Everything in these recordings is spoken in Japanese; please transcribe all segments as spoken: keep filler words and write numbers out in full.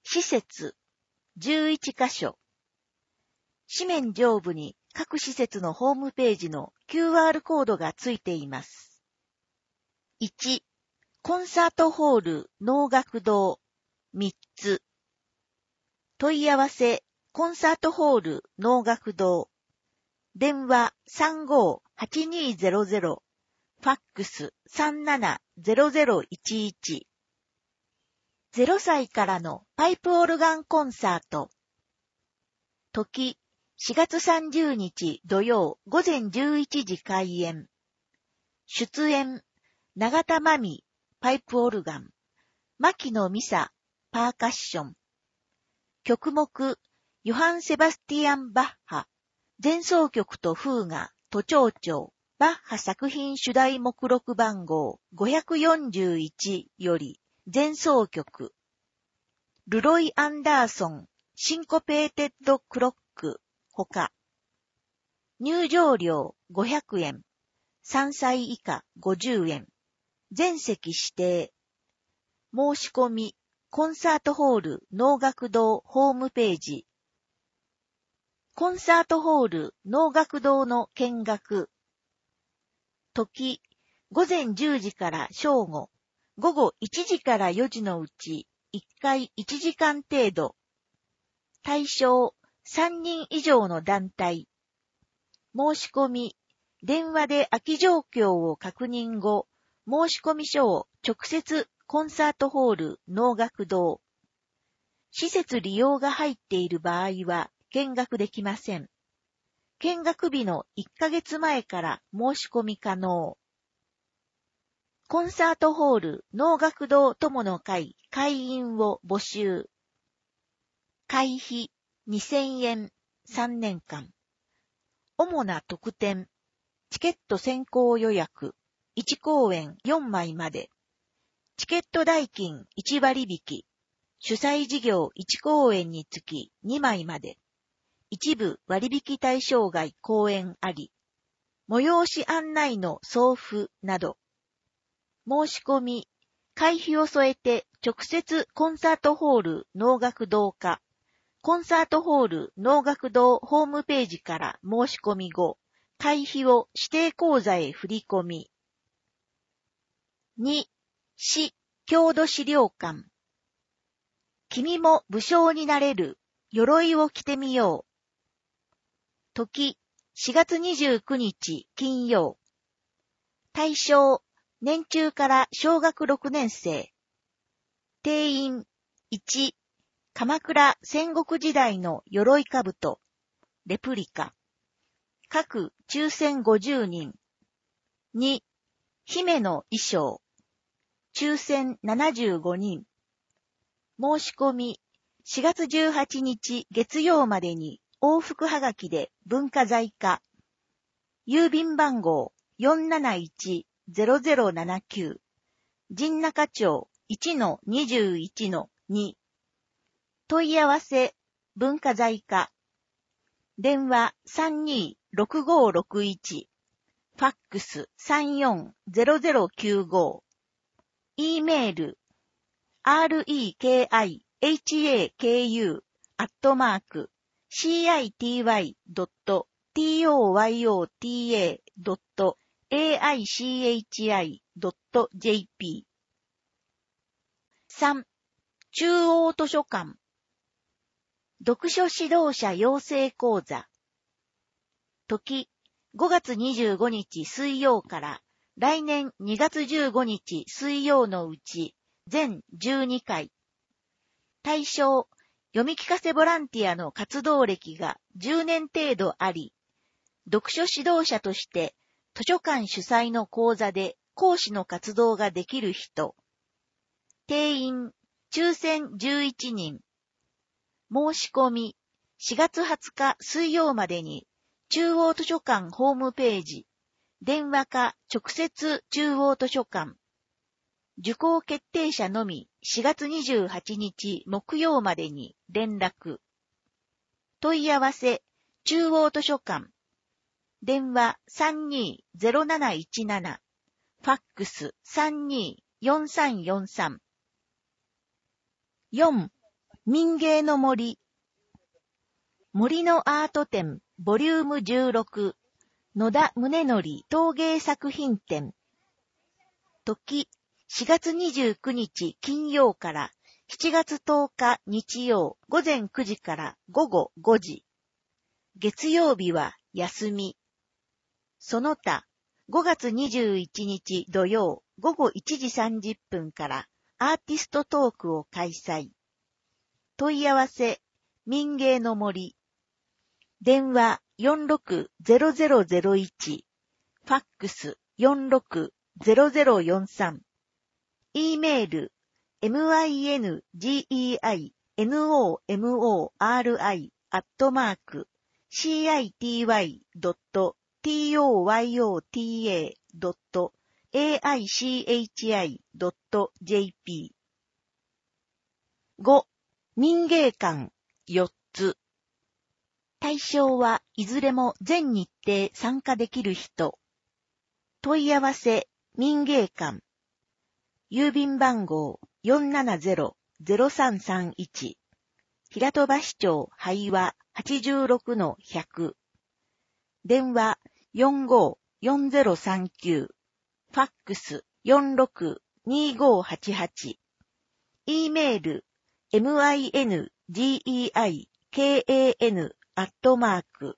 施設じゅういちかしょ。紙面上部に各施設のホームページの キューアール コードがついています。いち、コンサートホール能楽堂みっつ。問い合わせコンサートホール能楽堂。電話 さんごーはちにーぜろぜろ。ファックス さんななぜろぜろいちいち。ゼロさいからのパイプオルガンコンサート。時、しがつさんじゅうにち土曜午前じゅういちじ開演。出演、永田真美、パイプオルガン。牧野美沙、パーカッション。曲目、ヨハン・セバスティアン・バッハ。前奏曲とフーガ、都庁長。バッハ作品主題目録番号ごひゃくよんじゅういちより前奏曲。ルロイ・アンダーソン、シンコペーテッド・クロック、ほか。入場料ごひゃくえん。さんさい以下ごじゅうえん。全席指定。申し込み、コンサートホール能楽堂ホームページ。コンサートホール能楽堂の見学。時、午前じゅうじから正午、午後いちじからよじのうちいっかいいちじかん程度。対象さんにん以上の団体。申し込み、電話で空き状況を確認後、申込書を直接コンサートホール能楽堂。施設利用が入っている場合は見学できません。見学日のいっかげつまえから申し込み可能。コンサートホール能楽堂友の会会員を募集。会費にせんえんさんねんかん。主な特典。チケット先行予約。いちこうえんよんまいまで。チケット代金いちわりびき。主催事業いちこうえんにつきにまいまで。一部割引対象外公演あり。催し案内の送付など。申し込み、会費を添えて直接コンサートホール能楽堂か、コンサートホール能楽堂ホームページから申し込み後、会費を指定口座へ振り込み。に、市郷土資料館。君も武将になれる、鎧を着てみよう。時、しがつにじゅうくにち金曜。対象、年中から小学ろくねんせい。定員、いち、鎌倉戦国時代の鎧兜、レプリカ。各抽選ごじゅうにん。に、姫の衣装。抽選ななじゅうごにん。申し込み、しがつじゅうはちにち月曜までに往復はがきで文化財課。郵便番号 よんなないちぜろぜろななきゅう。神中町 いちのにじゅういちのに。問い合わせ、文化財課。電話 さんにーろくごーろくいち。ファックス さんよんぜろぜろきゅうご。E メール、rekeihaku アットマーク city.toyota.aichi.jp。 さん、中央図書館。読書指導者養成講座。時、ごがつにじゅうごにち水曜から来年にがつじゅうごにち水曜のうち全じゅうにかい。対象、読み聞かせボランティアの活動歴がじゅうねん程度あり、読書指導者として図書館主催の講座で講師の活動ができる人。定員、抽選じゅういちにん。申し込み、しがつはつか水曜までに中央図書館ホームページ、電話か直接中央図書館。受講決定者のみしがつにじゅうはちにち木曜までに連絡。問い合わせ、中央図書館。電話 さんにーぜろなないちなな。ファックス さんにーよんさんよんさん。よん、 民芸の森。森のアート展、ボリュームじゅうろく。野田宗則陶芸作品展。時、しがつにじゅうくにち金曜からしちがつとおか日曜午前くじから午後ごじ。月曜日は休み。その他、ごがつにじゅういちにち土曜午後いちじさんじゅっぷんからアーティストトークを開催。問い合わせ、民芸の森。電話 よんろくゼロゼロゼロいち。ファックス よんろくゼロゼロよんさん。E メール mingeinomori アットマーク city.toyota.aichi.jp。 ご. 民芸館よっつ。対象はいずれも全日程参加できる人。問い合わせ、民芸館。郵便番号 よんななゼロゼロさんさんいち。平戸橋町拝和 はちじゅうろくのひゃく。電話 よんごーよんゼロさんきゅう。ファックス よんろくにごはちはち。E メール mingeikan アットマーク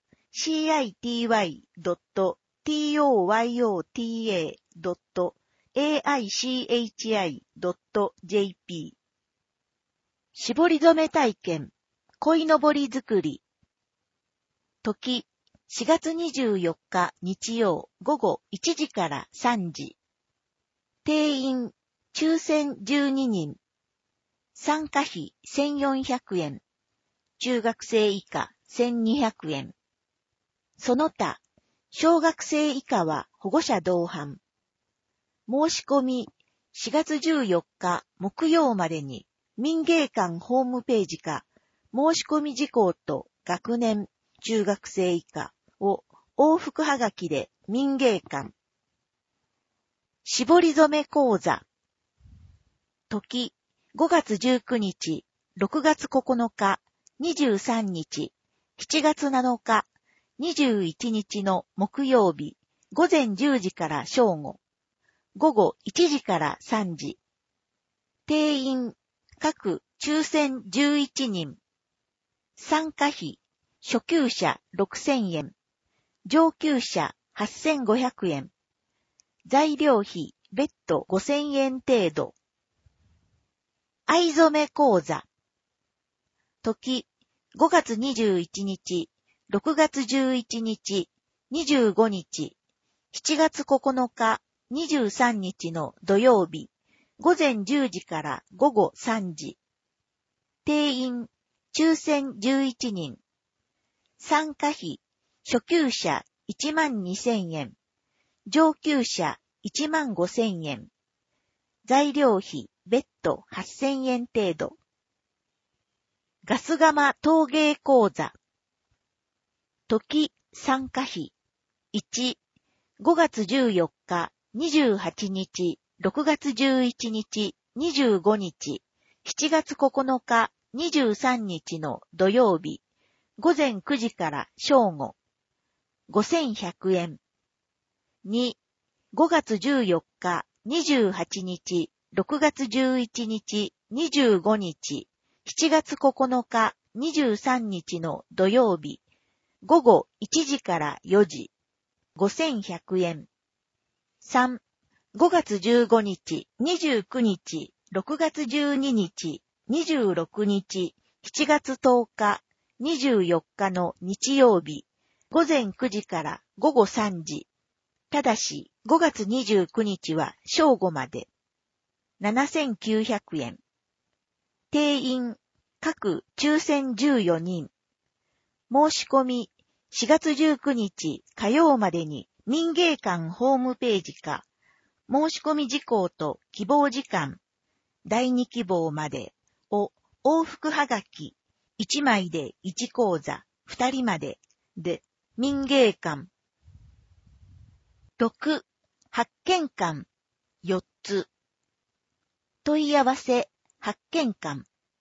city.toyota.aichi.jp。 絞り染め体験、鯉のぼり作り。時、しがつにじゅうよっか日曜午後いちじからさんじ。定員、抽選じゅうににん。参加費せんよんひゃくえん。中学生以下せんにひゃくえん。その他、小学生以下は保護者同伴。申し込み、しがつじゅうよっか木曜までに民芸館ホームページか申し込み事項と学年、中学生以下を往復はがきで民芸館。絞り染め講座。時、ごがつじゅうくにち、ろくがつここのか、にじゅうさんにち、しちがつなのか、にじゅういちにちの木曜日、午前じゅうじから正午、午後いちじからさんじ。定員、各抽選じゅういちにん。参加費、初級者ろくせんえん、上級者はっせんごひゃくえん。材料費、別途ごせんえん程度。藍染め講座。時、ごがつにじゅういちにち、ろくがつじゅういちにち、にじゅうごにち、しちがつここのか、にじゅうさんにちの土曜日、午前じゅうじから午後さんじ。定員、抽選じゅういちにん。参加費、初級者いちまんにせんえん、上級者いちまんごせんえん。材料費、別途はっせんえん程度。ガス窯陶芸講座。時、参加費。いち、ごがつじゅうよっか、にじゅうはちにち、ろくがつじゅういちにち、にじゅうごにち、しちがつここのか、にじゅうさんにちの土曜日、午前くじから正午、ごせんひゃくえん。に、ごがつじゅうよっか、にじゅうはちにち、ろくがつじゅういちにち、にじゅうごにち、しちがつここのか、にじゅうさんにちの土曜日、午後いちじからよじ、ごせんひゃくえん。さん、ごがつじゅうごにち、にじゅうくにち、ろくがつじゅうににち、にじゅうろくにち、しちがつとおか、にじゅうよっかの日曜日、午前くじから午後さんじ。ただし、ごがつにじゅうくにちは正午まで。ななせんきゅうひゃくえん。定員、各抽選じゅうよにん。申し込み、しがつじゅうくにち火曜までに民芸館ホームページか、申し込み事項と希望時間、だいに希望までを往復はがき、いちまいでいち講座、ふたりまでで民芸館。ろく、発見館よっつ。問い合わせ、発見館。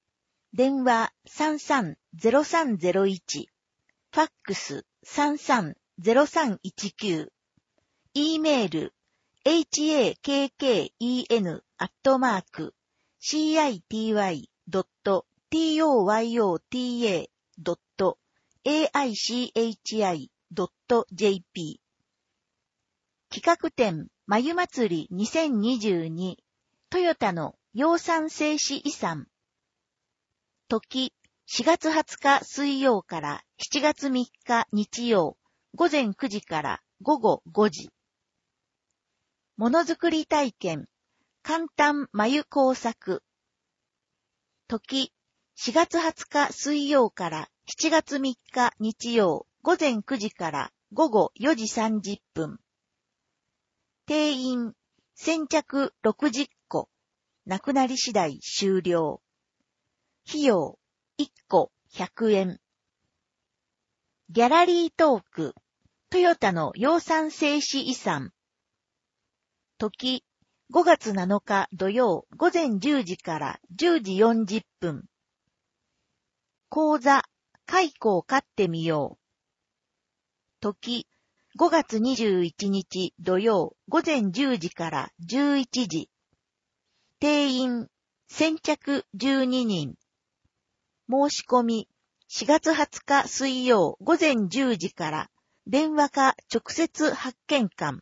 電話 さんさんゼロさんゼロいち、ファックス さんさんゼロさんいちきゅう、e メール ハカケン アットマーク シーアイティーワイ ドット トヨタ ドット エーアイシーエイチアイ ドット ジェーピー 企画展まゆ祭りにせんにじゅうにトヨタの養蚕製糸遺産時しがつはつか水曜からしちがつみっか日曜午前くじから午後ごじものづくり体験簡単眉工作時しがつはつか水曜からしちがつみっか日曜午前くじから午後よじさんじゅっぷん定員先着ろくじゅっこなくなり次第終了費用いっこひゃくえんギャラリートークトヨタの養蚕製糸遺産時ごがつなのか土曜午前じゅうじからじゅうじよんじゅっぷん講座蚕を飼ってみよう時ごがつにじゅういちにち土曜午前じゅうじからじゅういちじ定員先着じゅうににん申し込みしがつはつか水曜午前じゅうじから電話か直接発券館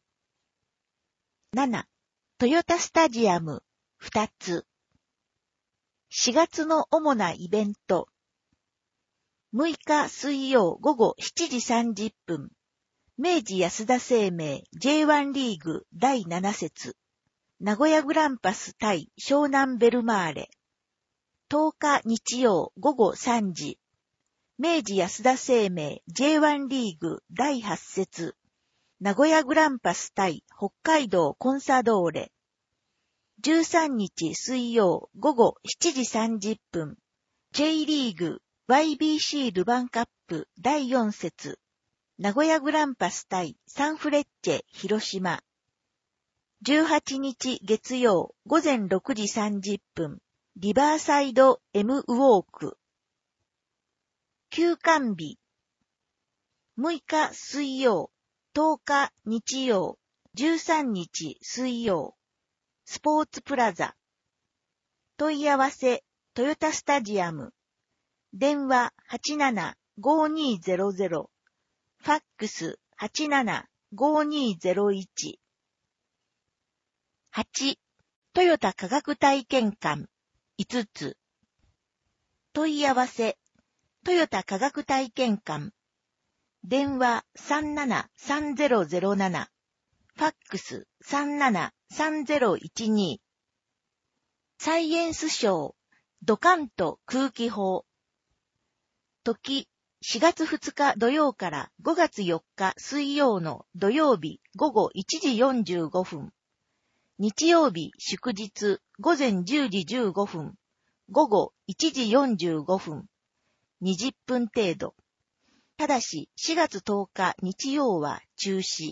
ななトヨタスタジアムふたつしがつの主なイベントむいか水曜午後しちじさんじゅっぷん明治安田生命 ジェイワン リーグだいなな節名古屋グランパス対湘南ベルマーレとおか日曜午後さんじ明治安田生命 ジェイワン リーグだいはち節名古屋グランパス対北海道コンサドーレじゅうさんにち水曜午後しちじさんじゅっぷん J リーグ ワイビーシー ルヴァンカップだいよん節名古屋グランパス対サンフレッチェ広島じゅうはちにち月曜午前ろくじさんじゅっぷんリバーサイド M ウォーク休館日むいか水曜とおか日曜じゅうさんにち水曜スポーツプラザ問い合わせトヨタスタジアム電話 はちななごーにーゼロゼロ ファックス はちななごーにーゼロいち はちトヨタ科学体験館いつつ問い合わせトヨタ科学体験館電話 さんななさんゼロゼロなな ファックス さんななさんゼロいちに サイエンスショードカンと空気砲時しがつふつか土曜からごがつよっか水曜の土曜日午後いちじよんじゅうごふん日曜日祝日午前じゅうじじゅうごふん午後いちじよんじゅうごふんにじゅっぷん程度ただししがつとおか日曜は中止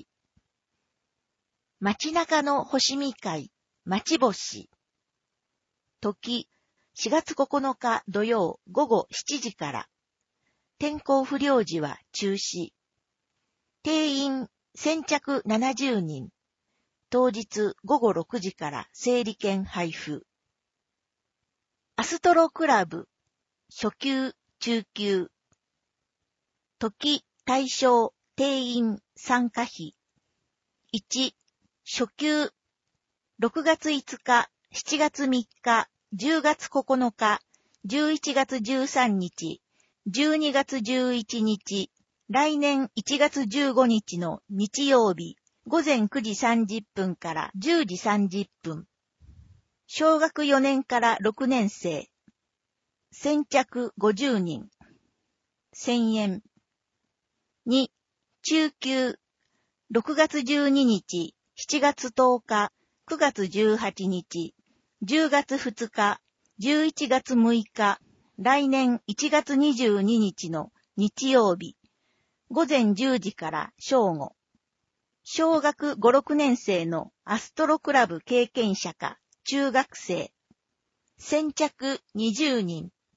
街中の星見会街星時しがつここのか土曜午後しちじから天候不良時は中止定員先着ななじゅうにん当日午後ろくじから整理券配布アストロクラブ初級中級時対象定員参加費いち初級ろくがついつかしちがつみっかじゅうがつここのかじゅういちがつじゅうさんにちじゅうにがつじゅういちにち来年いちがつじゅうごにちの日曜日午前くじさんじゅっぷんからじゅうじさんじゅっぷん小学よねんからろくねん生先着ごじゅうにんせんえんに中級ろくがつじゅうににちしちがつとおかくがつじゅうはちにちじゅうがつふつかじゅういちがつむいか来年いちがつにじゅうににちの日曜日午前じゅうじから正午小学ご、ろくねん生のアストロクラブ経験者か中学生先着にじゅうにん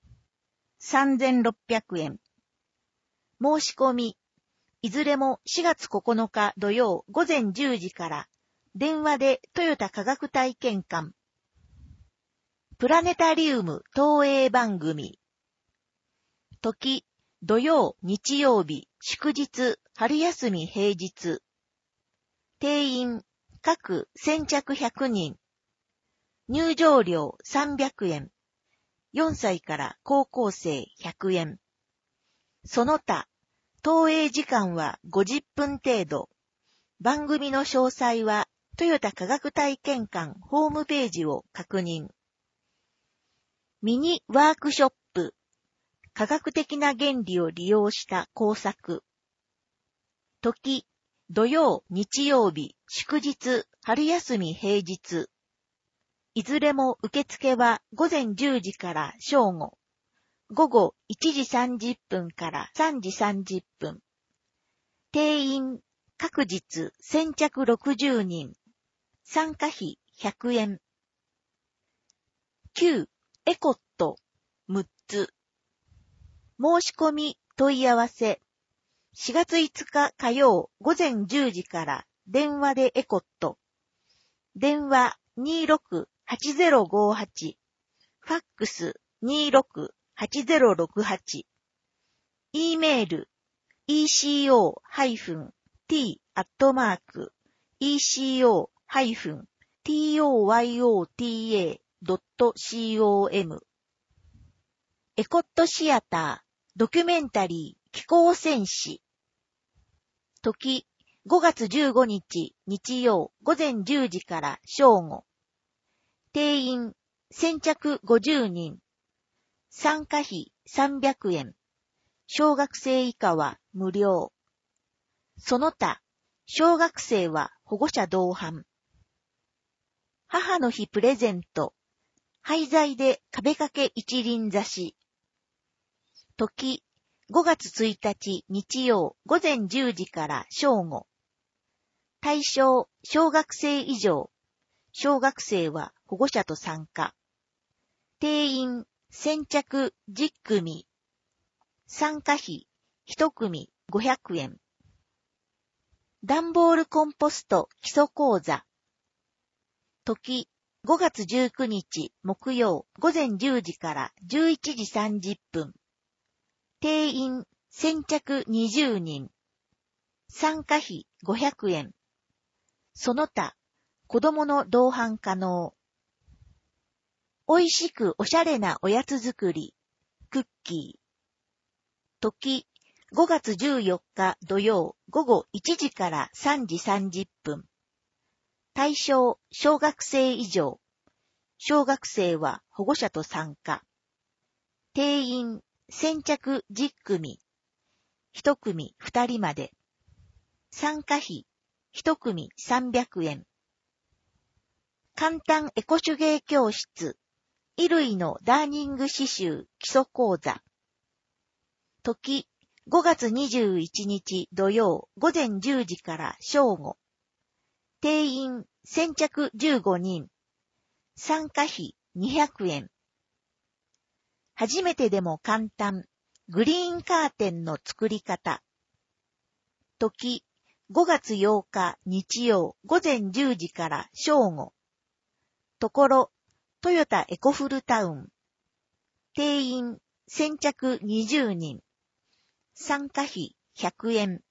さんぜんろっぴゃくえん。申し込み、いずれもしがつここのか土曜午前じゅうじから電話でトヨタ科学体験館。プラネタリウム投影番組。時、土曜、日曜日、祝日、春休み平日。定員、各先着ひゃくにん。入場料さんびゃくえん。よんさいから高校生ひゃくえん。その他、投影時間はごじゅっぷん程度。番組の詳細はトヨタ科学体験館ホームページを確認。ミニワークショップ。科学的な原理を利用した工作。時、土曜、日曜日、祝日、春休み平日。いずれも受付は午前じゅうじから正午。午後いちじさんじゅっぷんからさんじさんじゅっぷん。定員、各日先着ろくじゅうにん。参加費ひゃくえん。きゅう、エコット、むっつ。申し込み、問い合わせ。しがついつか火曜午前じゅうじから電話でエコット。電話 にーろくはちゼロごはち。ファックス にーろくはちゼロろくはち。E メール イーシーオー ティー アットマーク イーシーオー ティーオーワイオーティーエー ドット コム エコットシアタードキュメンタリー気候戦士。時、ごがつじゅうごにち日曜午前じゅうじから正午。定員、先着ごじゅうにん。参加費さんびゃくえん。小学生以下は無料。その他、小学生は保護者同伴。母の日プレゼント。廃材で壁掛け一輪挿し。時、ごがつついたち日曜午前じゅうじから正午。対象、小学生以上。小学生は保護者と参加。定員、先着じゅっくみ。参加費、いちくみごひゃくえん。段ボールコンポスト基礎講座。時、ごがつじゅうくにち木曜午前じゅうじからじゅういちじさんじゅっぷん。定員、先着にじゅうにん。参加費ごひゃくえん。その他、子供の同伴可能。おいしくおしゃれなおやつ作り。クッキー。時、ごがつじゅうよっか土曜午後いちじからさんじさんじゅっぷん。対象、小学生以上。小学生は保護者と参加。定員、先着じゅっくみ。いちくみふたりまで。参加費、いちくみさんびゃくえん。簡単エコ手芸教室。衣類のダーニング刺繍基礎講座。時、ごがつにじゅういちにち土曜午前じゅうじから正午。定員、先着じゅうごにん。参加費にひゃくえん。初めてでも簡単、グリーンカーテンの作り方。時、ごがつようか日曜午前じゅうじから正午。ところ、トヨタエコフルタウン。定員、先着にじゅうにん。参加費ひゃくえん。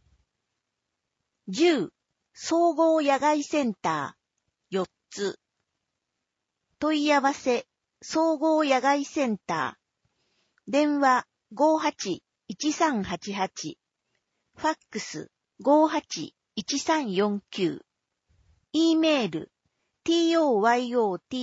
じゅう、総合野外センターよっつ。問い合わせ、総合野外センター。電話ごーはちいちさんはちはち。ファックスごーはちいちさんよんきゅう。E メール トヨタ ワイガー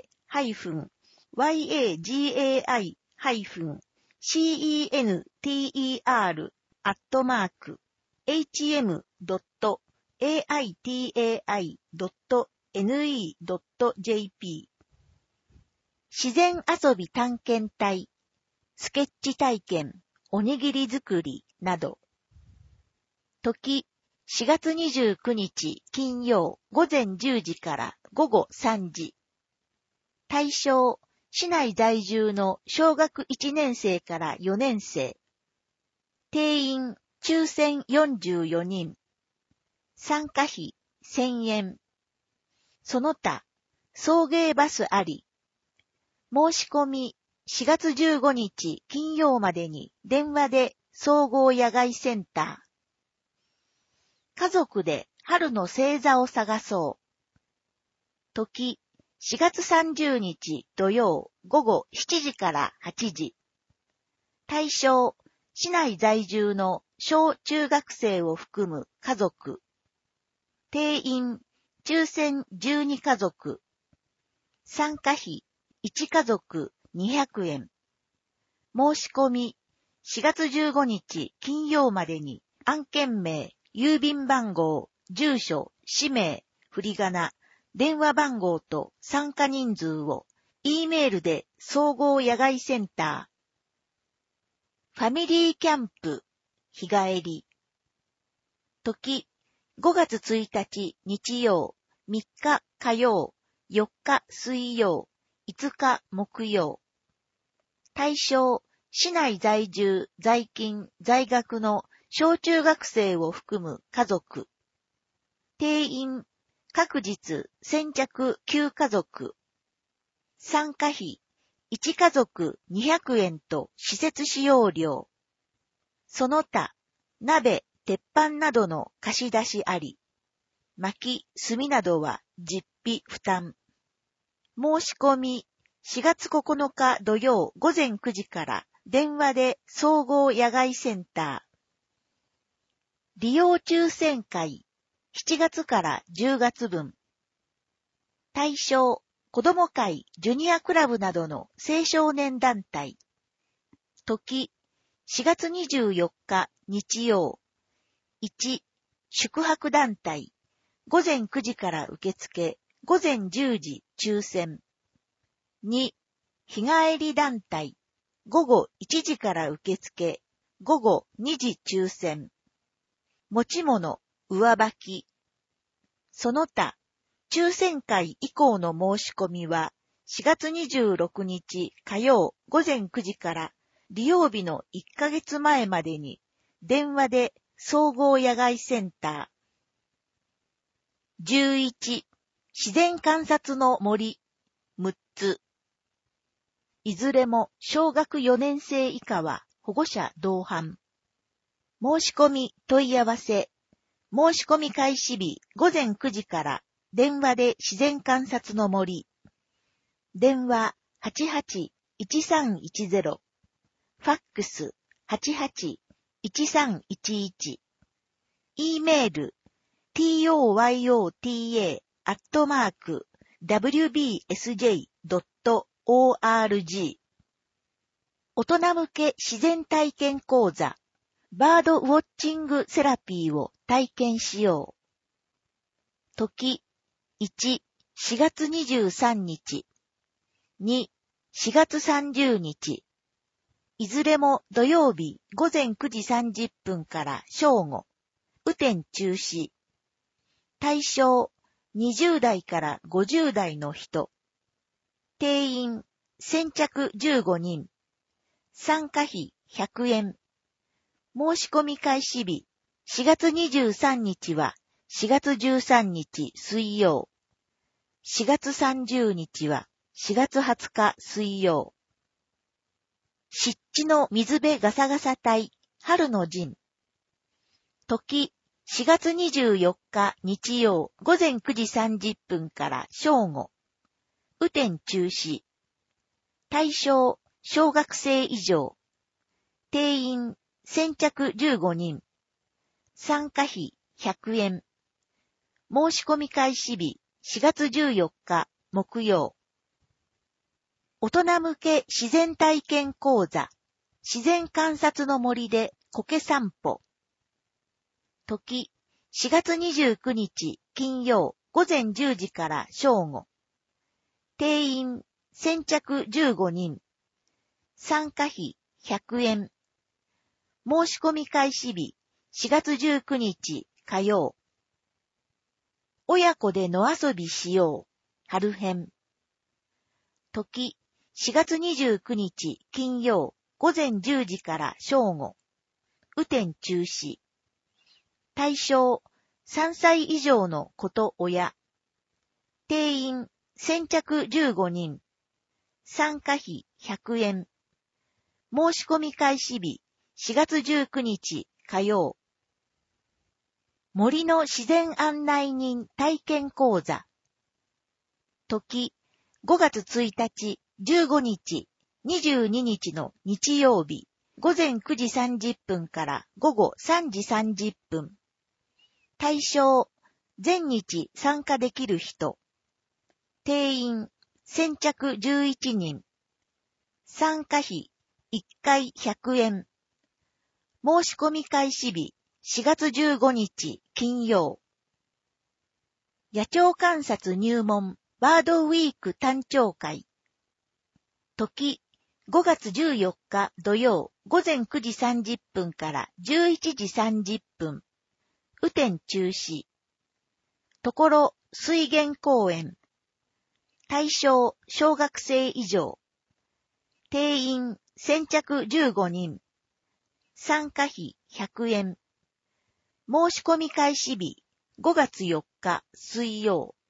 センター アットマーク エイチエムドットエーアイティーエーアイドットエヌイードットジェーピー 自然遊び探検隊、スケッチ体験、おにぎり作りなど。時、しがつにじゅうくにち金曜午前じゅうじから午後さんじ。対象、 市内在住の小学いちねん生からよねん生。定員抽選よんじゅうよにん。参加費せんえん。その他、送迎バスあり。申し込みしがつじゅうごにち金曜までに電話で総合野外センター。家族で春の星座を探そう。時、しがつさんじゅうにち土曜午後しちじからはちじ。対象、市内在住の小中学生を含む家族。定員、抽選じゅうにかぞく。参加費、いちかぞくにひゃくえん。申し込み、しがつじゅうごにち金曜までに案件名、郵便番号、住所、氏名、振り仮名、電話番号と参加人数を E メールで総合野外センター。ファミリーキャンプ、日帰り。時、ごがつついたち日曜、みっか火曜、よっか水曜、いつか木曜。対象、市内在住、在勤、在学の小中学生を含む家族。定員、各日先着きゅうかぞく。参加費、いちかぞくにひゃくえんと施設使用料。その他、鍋、鉄板などの貸し出しあり。薪、炭などは実費負担。申し込み、しがつここのか土曜午前くじから電話で総合野外センター。利用抽選会、しちがつからじゅうがつぶん。対象、子ども会、ジュニアクラブなどの青少年団体。時、しがつにじゅうよっか日曜。いち、宿泊団体。午前くじから受付、午前じゅうじ抽選。に、日帰り団体。午後いちじから受付、午後にじ抽選。持ち物、上履き。その他、抽選会以降の申し込みは、しがつにじゅうろくにち火曜午前くじから利用日のいっかげつまえまでに電話で総合野外センター。じゅういち、自然観察の森、むっつ。いずれも小学よねん生以下は保護者同伴。申し込み問い合わせ。申し込み開始日午前くじから電話で自然観察の森。電話 はちはちいちさんいちゼロ。ファックス はちはちいちさんいちいち。E メール トヨタ アットマーク ダブリュービーエスジェイ ドット オーアールジー。大人向け自然体験講座バードウォッチングセラピーを体験しよう。時、いち、しがつにじゅうさんにち。に、しがつさんじゅうにち。いずれも土曜日午前くじさんじゅっぷんから正午。雨天中止。対象、にじゅうだいからごじゅうだいの人。定員、先着じゅうごにん。参加費ひゃくえん。申し込み開始日、しがつにじゅうさんにちはしがつじゅうさんにち水曜。しがつさんじゅうにちはしがつはつか水曜。湿地の水辺ガサガサ隊、春の陣。時、しがつにじゅうよっか日曜午前くじさんじゅっぷんから正午。雨天中止。対象、小学生以上。定員、先着じゅうごにん。参加費ひゃくえん。申し込み開始日しがつじゅうよっか木曜。大人向け自然体験講座自然観察の森で苔散歩。時、しがつにじゅうくにち金曜午前じゅうじから正午。定員、先着じゅうごにん。参加費ひゃくえん。申し込み開始日しがつじゅうくにち火曜。親子で野遊びしよう春編。時、 しがつにじゅうくにち金曜午前じゅうじから正午。雨天中止。対象、さんさい以上の子と親。定員、先着じゅうごにん。参加費ひゃくえん。申し込み開始日、しがつじゅうくにち火曜。森の自然案内人体験講座。時、ごがつついたち、じゅうごにち、にじゅうににちの日曜日、ごぜんくじさんじゅっぷんからごごさんじさんじゅっぷん。対象、全日参加できる人。定員、先着じゅういちにん。参加費、いっかいひゃくえん。申し込み開始日、しがつじゅうごにち金曜。野鳥観察入門バードウィーク単調会。時、ごがつじゅうよっか土曜ごぜんくじさんじゅっぷんからじゅういちじさんじゅっぷん。雨天中止。ところ、水源公園。対象、小学生以上。定員、先着じゅうごにん。参加費ひゃくえん。申し込み開始日、ごがつよっか水曜。